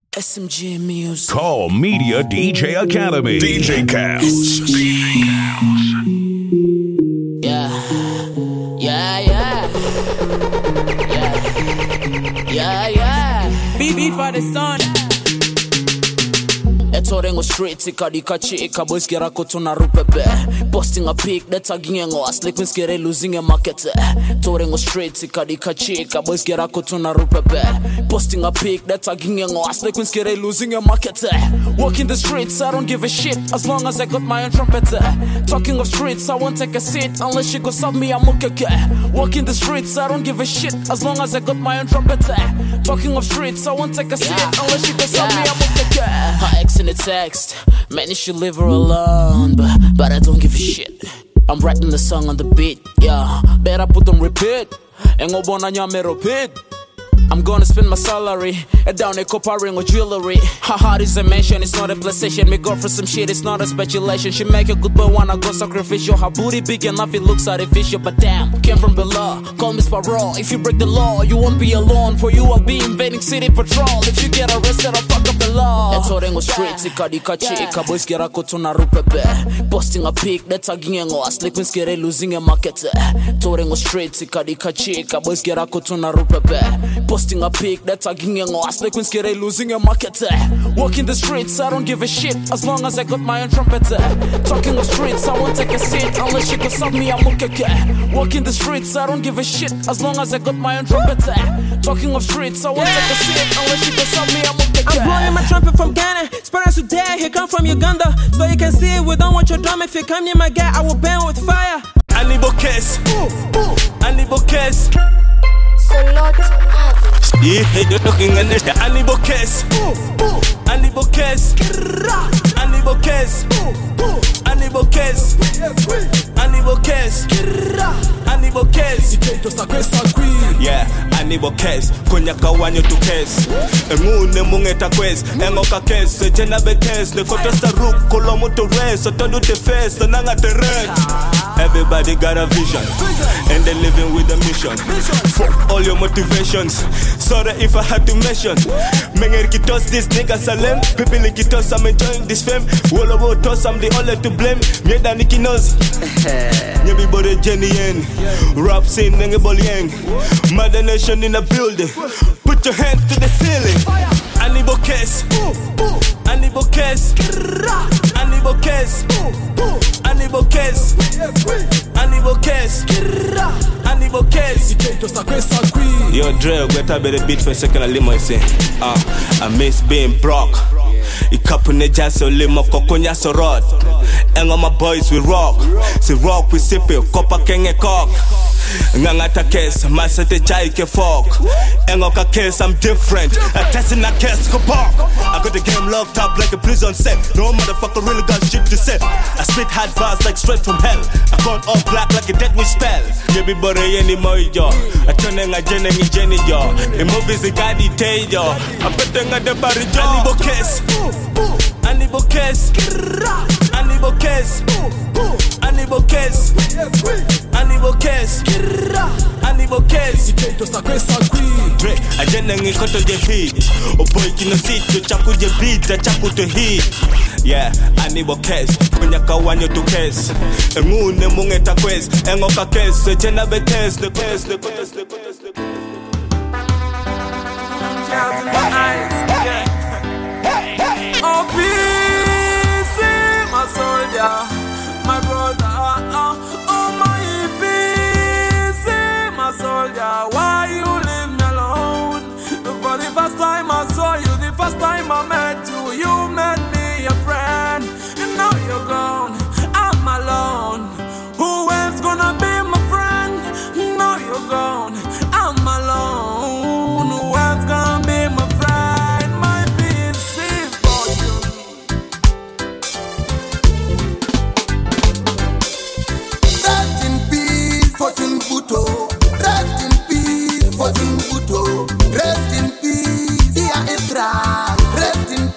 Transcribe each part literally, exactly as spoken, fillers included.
S M G Music. Call Media D J Academy. D J Cows. D J Cows. Yeah. Yeah, yeah. Yeah. Yeah, yeah. Beat beat for the sun. Etorengo street ikadika chika boys gera kotuna rupepe posting a pic that tagging ngo aslik miskere losing a market. Torengo street ikadika chika boys gera kotuna rupepe posting a pic that tagging ngo aslik miskere losing a market. Walking the streets I don't give a shit as long as I got my own trumpet. Talking of streets I won't take a seat unless she go sub me I'm okay. Walking the streets I don't give a shit as long as I got my own trumpet. Talking of streets I won't take a seat yeah. unless she go sub yeah. me I'm okay. Her ex in the text, man, you should leave her alone, but but I don't give a shit. I'm writing the song on the beat, yeah. Better put on repeat. Engo bona nyame repeat. I'm gonna spend my salary and down a copper ring or jewelry. Her heart is a mansion, it's not a PlayStation. Me go for some shit, it's not a speculation. She make a good boy wanna go sacrificial. Her booty big enough, it looks artificial. But damn, came from below, call me Sparrow. If you break the law, you won't be alone. For you, I'll be invading city patrol. If you get arrested, I'll fuck up the law. That's all Rengo streets, ikadika chika. Boys get a kotuna rupepe posting a pic, that's a gingo. A slick miskere losing a market. Torengo streets, ikadika chika. Boys get a kotuna rupepe posting a pic, that's a gingo. A slick miskere losing a market. Walking the streets, I don't give a shit as long as I got my own trumpet. Talking of streets, I won't take a seat unless she can sub me, I'm okay. Walking the streets, I don't give a shit as long as I got my own trumpet. Talking of streets, I won't yeah. take a seat unless she can sub me, I'm okay. I'm blowing my trumpet from Ghana. Spanish today, he come from Uganda. So you can see we don't want your drum. If you come near my guy, I will burn with fire. I need bouquets. I need bouquets. So lot Yeah, you're looking at this. I need bouquets. I need bouquets. I need bouquets. I need bouquets. I need bouquets. I need bouquets. Yeah, I need bouquets. Konyaka wanyo to kes. Engune mungeta quest. Engoka kes. Jena betes. Le kotosta ruk. Kolomo to rest. So don't do the face. Nanga the red. Everybody got a vision. And they're living with a mission. Fuck all your motivations. Sorry if I had to mention. Menger kitos this nigga salem. People kitos I'm enjoying this fame. All about us I'm the only to blame. Mieda Niki knows. Nyebi bode Jenny Yen. Rap scene nenge bolien. Mother nation in the building. Put your hands to the ceiling. I need bouquets. I need bouquets. I need bouquets. I need bouquets. I need bouquets. I need bouquets. Yo, Dre, better be the beat for a second. I limo say, ah, I miss being broke. Ikapune jaso limo kokonya so rod. And all my boys we rock. Si rock we sip it, kopa kenge cock. Ngangata case, masate chai ke fork. Engoka case, I'm different. I test in a case, go park. I got the game locked up like a prison set. No motherfucker really got shit to say. I spit hard bars like straight from hell. I gone all black like a dead wish spell. Yebi bore yeni moyo. I turn en a jene ni jeni yo. The movies the guy detail yo. I put them at the bari jo. I need bouquets. I need bouquets. I need bouquets. I need bouquets. I need bouquets. I need bouquets. Dre, I jene ngi koto je hit. O boy kino sit, yo chaku je beat, ja chaku to hit. Yeah, I need bouquets. Kunyaka wanyo to kes. Engune mungeta quest. Engoka kes, jena betes, the quest, the quest, the quest, the quest. Clouds in my eyes, yeah. Oh, peace, my soldier, my brother. Oh, my peace, my soldier. Why you leave me alone? For the first time I saw you, the first time I met you, you made me a friend. And now you're gone, I'm alone. Who else gonna be my friend? Now you're gone, I'm alone. Who else gonna be my friend? My peace for you. Rest in peace, Fortune Buto. Rest in peace, Fortune Buto. Rest in peace, Dia Estra. Rest in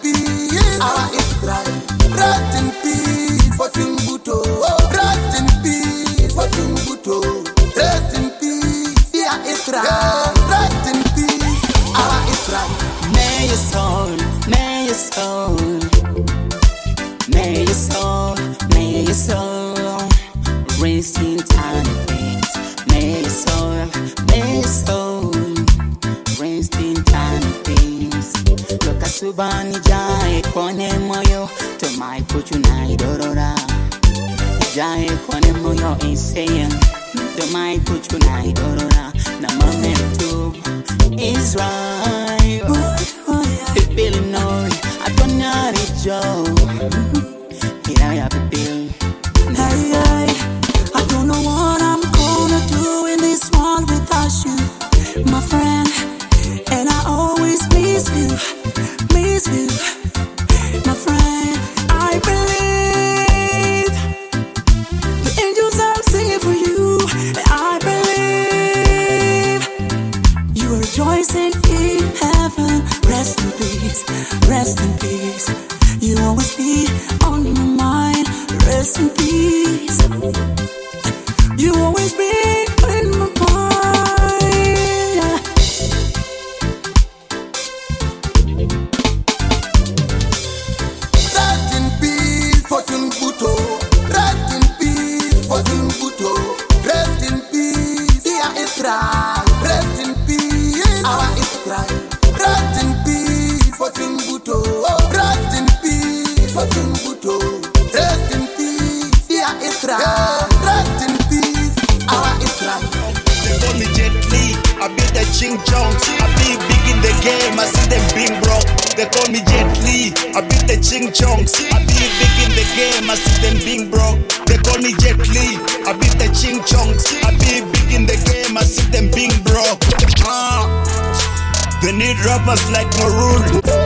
soul, may your soul, may your soul, may your soul rest in eternity. May your soul, may your soul rest in eternity. Look at Subani Jai Kone Moyo to my Puchunai Dorora. Jai Kone Moyo is saying to my Puchunai Dorora. Namamentu is right. People know I don't know it, Joe. Here I have a bill. Hey, hey, I don't know what I'm gonna do in this world without you, my friend. And I always miss you, miss you, my friend. I believe the angels are singing for you. I believe you are rejoicing in heaven. Rest in peace, rest in peace. You always be on my mind. Rest in peace. You always be in my mind. Rest in peace, Fortune Buto. Rest in peace, Fortune Buto. Rest in peace, Ia Israel. Rest in peace, our Israel. Rest in peace, Fortune Buto. Rest in peace, Fortune Buto. Rest in peace, Ia Israel. Rest in peace, our Israel. They call me Jet Li, I be the Ching Chong. I be big in the game, I see them being broke. They call me Jet Li, I be the Ching Chong. I be big in the game, I see them being broke. They call me Jet Li, I be the Ching Chong. I be big in the game, I see them being broke. Ah, they need rappers like Maroon.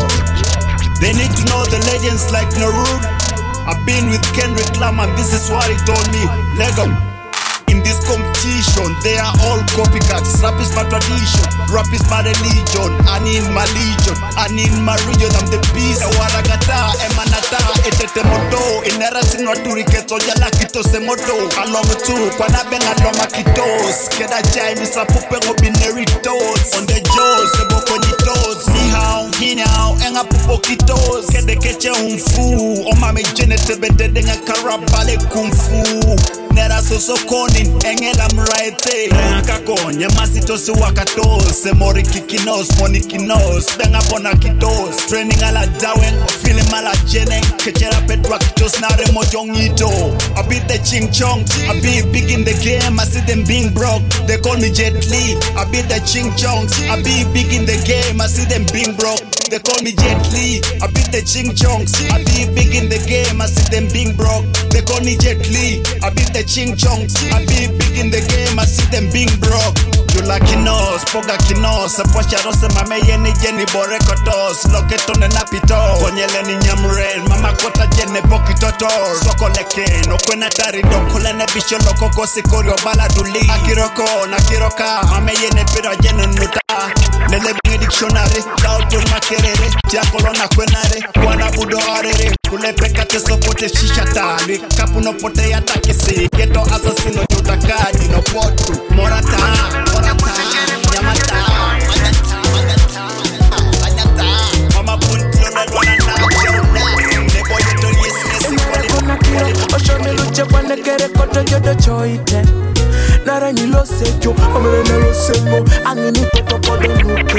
They need to know the legends like Naruto. I've been with Kendrick Lamar, this is what he told me. Lego. In this competition, they are all copycats. Rap is my tradition, rap is my religion. I need my legion, I need my region. I'm the beast. Ewaragata, emanata, etete moto. Inera sinwaturi keto yala kito se moto. Along tu, kwa nabe ngaloma kitos. Keda jai ni sapupe ngobineri toes. On the jaws, sebo kwenye toes. Ni hao, hini hao, enga pupo kitos. Kede keche umfu, oma me jenete bedede nga karabale kumfu. Nera soso konin, engela mraete. Renga konye masito si wakatos. Semori kikinos, moni kinos. Denga bona kitos. Training ala dawen, feeling mala jene. Kechera pedwa kitos na remo jongito. I be the Ching Chong, I be big in the game. I see them being broke, they call me Jet Li. I be the Ching Chong, I be big in the game. I see them being broke, they call me Jet Li. I be the Ching Chong, I be big in the game. I see them being broke, they call me Jet Li. I be the Ching Chong, I be big in the game. I see them being broke. Jula kinos, poga kinos. Sepocha rose mame yeni jeni bore kotos. Loketone na pito, konyele ni nyamure. Mama kota jene poki totor. Soko leke, no kwena tari dokole ne bisho loko kosi korio bala duli. Akiroko, na kiroka, mame yene piro jene nuta. Lele bingi dictionary, dautu makerere. Tia kolona kwenare, kwana budo arere. Kule pekate sopote shishata. Kapu no pote yata kisi. Geto asasino jutakadi no potu. Morata, morata, yamata, magata, magata, magata. Mama puntlo na dwana na jona. Nebo yeto yesi Emere kona kiro, oshone luche wane kere koto yodo choite. Nara nilo sejo, omere nelo sengo. Angini toto kodo nuke.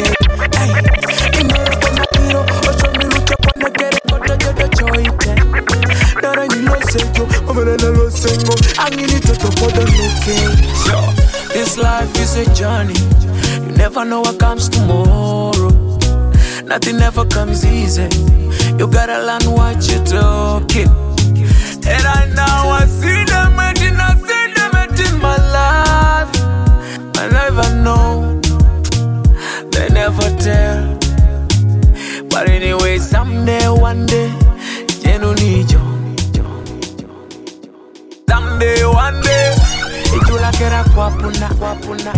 Emere kona kiro, oshone luche wane kere koto yodo choite. Nara nilo sejo, omere nelo sengo. Angini toto kodo nuke. This life is a journey. You never know what comes tomorrow. Nothing ever comes easy. You gotta learn what you're talking. And right now I see them and I see them in my life. I never know. They never tell. But anyway, someday, one day, you don't need you. Someday, one day. Ijula kera kwa puna, kwa puna.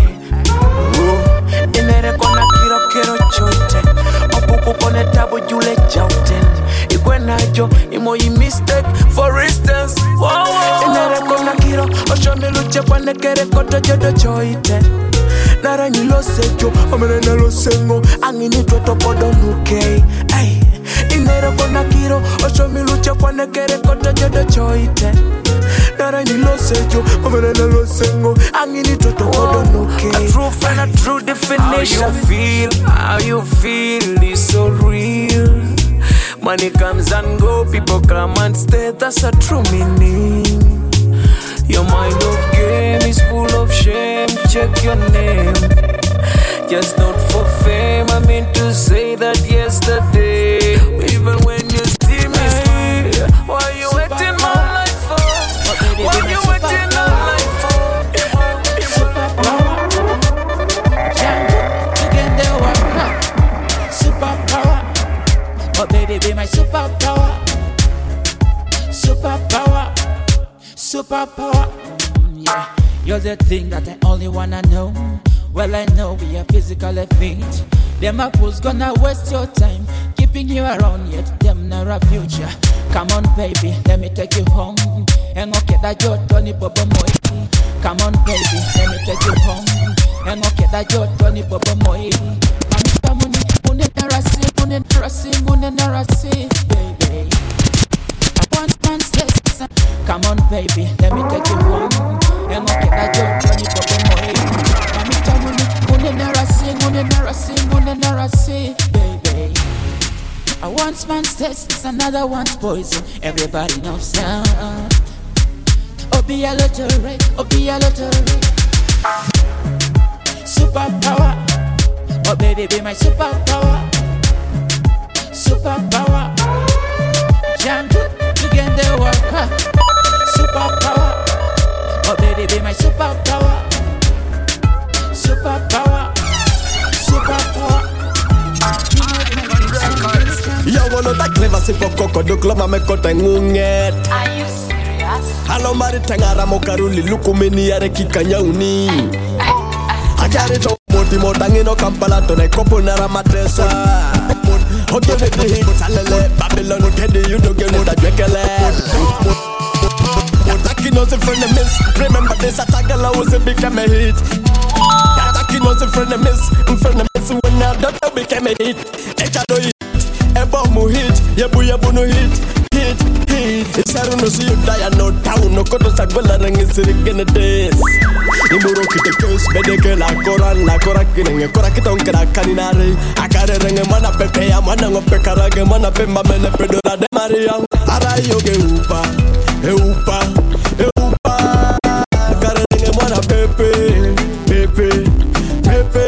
Inere kona kiro kiro chote. Opupu kone tabo jule chauten. Ikwe najo, imo yi mistake. For instance, wow, wow. Inere kona kiro, oshone luche kwane kere koto jodo choite. nara nilo sejo, omene nalo sengo, angini tweto podo nuke. Ay, inero kona kiro, osho mi lucha kwa nekere koto jodo choite. Nara nilo sejo, omene nalo sengo, angini tweto podo nuke. A true friend, a true definition. How you feel, how you feel is so real. Money comes and go, people come and stay, that's a true meaning. Your mind of game is full of shame, check your name. Just not for fame, I mean to say that yesterday. Even when you see me smile, why you waiting my life for? Why you waiting my life for? Superpower, Django, you get the work. Superpower, oh baby be my superpower. Superpower, superpower, yeah. You're the thing that I only wanna know. Well, I know we are physically fit. Them apples gonna waste your time keeping you around, yet them not a future. Come on, baby, let me take you home. And okay, that you're Tony Bobo Moi. Come on, baby, let me take you home. And okay, that you're Tony Bobo Moi. I'm money, money, narasi, money, narasi, money, narasi, baby. I want man stress. Come on, baby, let me take you home. And okay, that you're Tony Bobo Moi. I'm money, money, narasi, money, narasi, money, narasi, baby. I want man's test, it's another one's poison. Everybody knows now. Oh, be a lottery, oh, be a lottery. Superpower, oh, baby, be my superpower. Superpower, Django, you get the work. Huh? Superpower, oh, baby, be my superpower. Superpower, superpower. Yo, bueno, ta clever si poco kodo kloma me kota ngunget. Are you serious? Halo mari tengara mo karuli lukumeni yare kikanya uni. Ajari to moti motangi no kampala to ne kopo nara matresa. Hoto ne de salele Babylon kedi you do get no da jekele. Motaki no se friend miss. Remember this attack was a become a hit. Ataki no se friend miss. Friend miss when now that became a hit. Echado Ebo mu hit, yebu yebu no hit, hit, hit. Isaru no see you die no town, no koto sagwela rengi sirigene des. Imuro kite kes, bedeke la koran, la koraki renge, koraki tonkera kaninare. Akare renge mana pepe ya mana ngope karage, mana pemba mene pedora de Maria. Ara yoge upa, e upa, e upa. Akare renge mana pepe, pepe, pepe.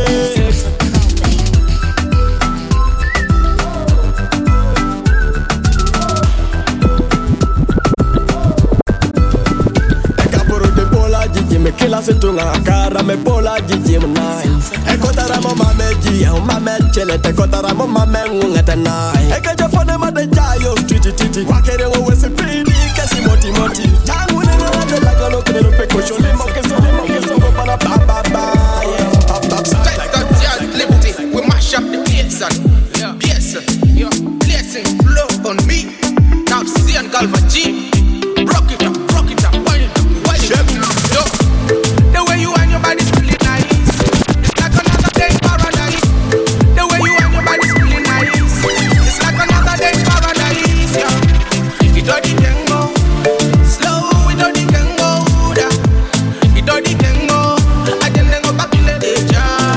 Me kila situnga kara me pola jiji mnai. E kotara mo mame ji, e mame chele te kotara mo mame ngeta nai. E keje fone ma de jayo titi titi. Wakere wo wese pidi kasi moti moti. Tangu ne na de la galo kene pe ko sholi mo ke so mo ke so para ba ba ba. Strike that jazz liberty, we mash up the place and yes, yo, blessing flow on me. Now see and Galva G, rock it up, rock it up, wind it up, wind it up, yo. The way you and your body's really nice, it's like another day in paradise. The way you and your body's really nice, it's like another day in paradise, yeah. It all the can go slow, it all the can go down, it all the can go. I can go back to the day, yeah.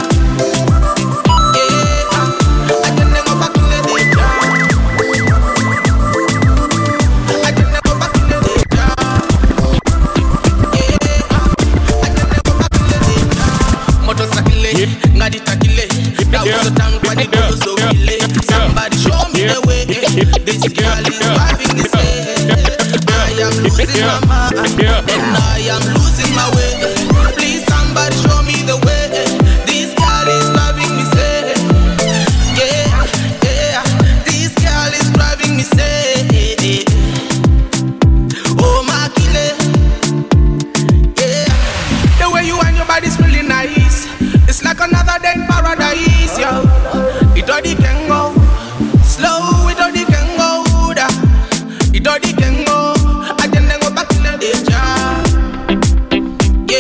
Yeah, I can go back to the day, yeah. I can go back to the day, yeah. Ngadi takile, that was the time when it was so delay. Somebody show me the way. This girl is driving me insane. I am losing my mind, and I am losing my way. Please, somebody show me the way. This girl is driving me insane. Yeah, yeah. This girl is driving me insane. Oh my killer, yeah. The way you and your body's really nice. It's like another day in paradise, yo. It all can go slow, it all can go down, it all can go. I can go back in the day, yeah.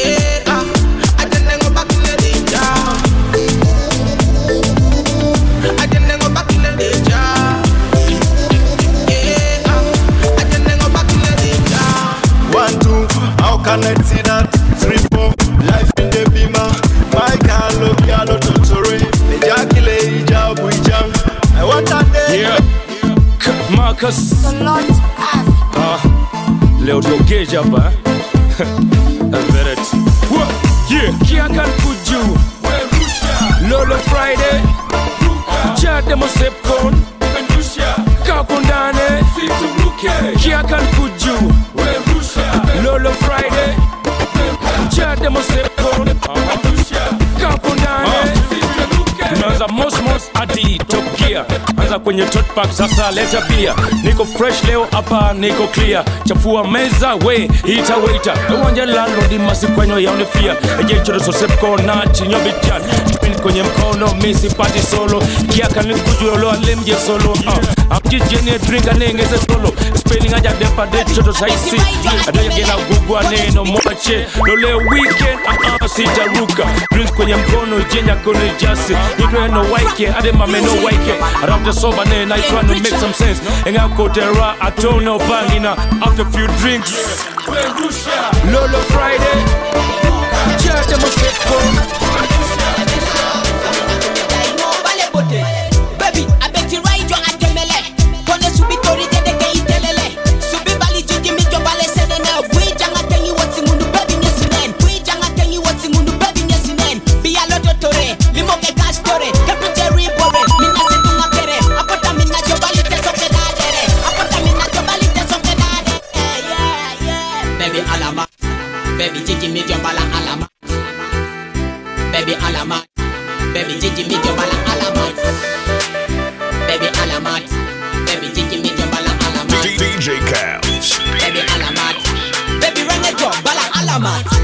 Marcus. Ah, leo tuogeja hapa. Veret. Yeah, Kiakan Kuju. Lolo Friday. Chad Mosepcon. Kakundane. Kiakan Kuju. Lolo Friday. Chad Mosepcon. Kakundane. Tunaanza mosmos hadi Top Gear. Anza kwenye tot pack sasa leta bia. Niko fresh leo hapa niko clear. Chafua meza we ita waiter. Uwanja landlord masikwenyo yaonefia. Eje choro sosepko na chinyo bichan. Chupini kwenye mkono misi party solo. Kiaka nikuju lo alemje solo. Uh, I'm just genie drink and ngeze solo. Spelling aja depa de choto saisi. Adoya gena gugwa neno moche. Lole weekend uh uh sita ruka. Drink kwenye mkono jenya kone jasi. You don't know why ade mame no why around the sober and I trying to make some sense. And I go there I don't know banging after a few drinks. Lolo Friday. Chat them baby, I bet you right you at Gemele. Kone subitori de de itelele. Subi bali jiki mi jo bale sede na. We janga tengi what's in mundu baby nyesinen. We janga tengi what's in mundu baby nyesinen. Be a lot of tore, limo ke castore. Kapiteri bore, mina se tunga kere. Apota mina jo bali te soke da dere. Apota mina jo bali te soke da dere. Yeah, yeah. Baby alama, baby jiki mi jo bala alama. Baby alama, baby jiki mi jo bala alama. Baby alamat, baby jiki mi jo bala alamat. D J Cows. Baby alamat, baby rene jo bala alamat.